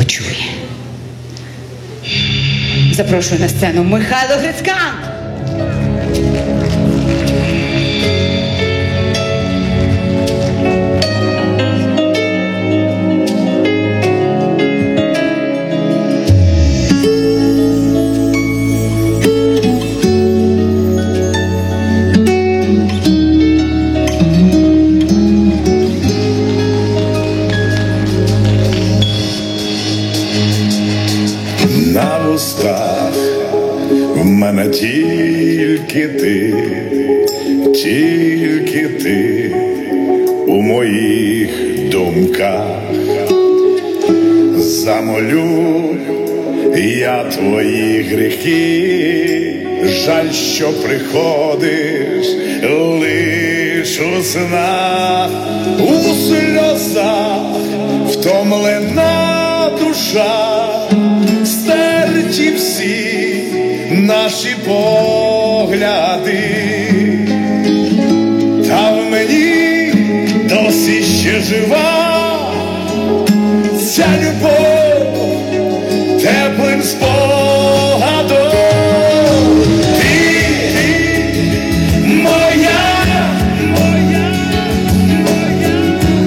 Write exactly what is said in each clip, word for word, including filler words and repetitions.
почує. Запрошую на сцену Михайло Грицькан. На вустах в мене тільки ти, тільки ти у моїх думках. Замолю я твої гріхи, жаль, що приходиш лиш у снах, у сльозах втомлена душа, стерті всі наші погляди, та в мені досі ще жива ця любов теплим спогадом. Ти, ти моя, моя, моя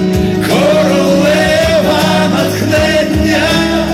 королева натхнення.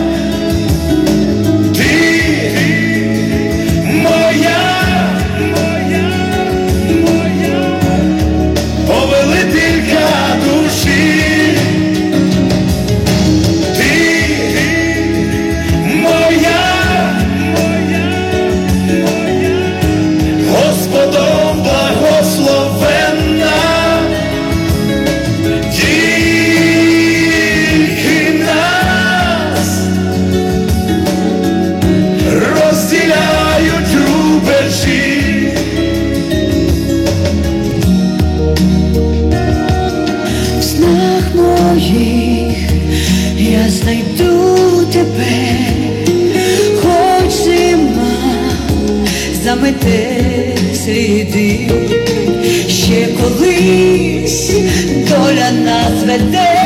Я знайду тебе, хоч зима замете сліди, ще колись доля нас веде,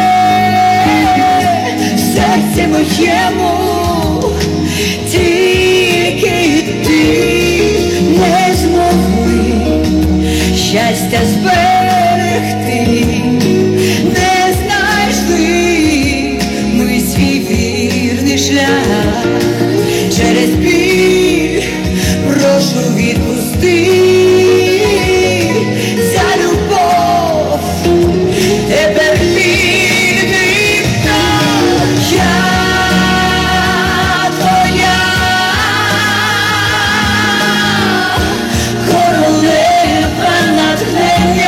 в серці моєму тільки ти, не змогли щастя зберегти, не знайшли ми свій вірний шлях. Через біль прошу відпусти, за любов тепер вільна я твоя, королева натхнення.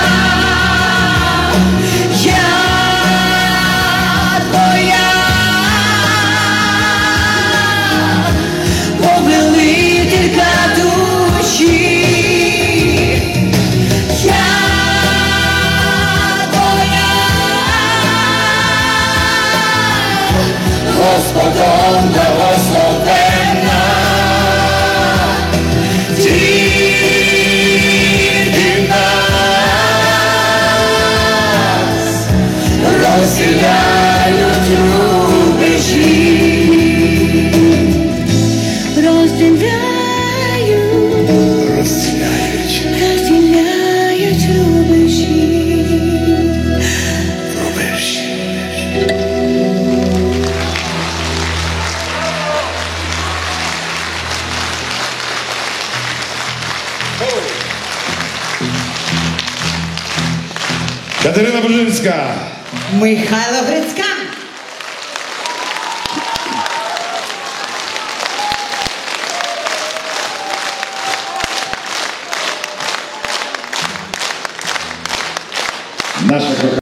Господом благословенна, тільки нас розділяють рубежі, Розділяють, розділяють, розділяють рубежі. рубежі. Катерина Брижинська. Михайло Грицькан. Наша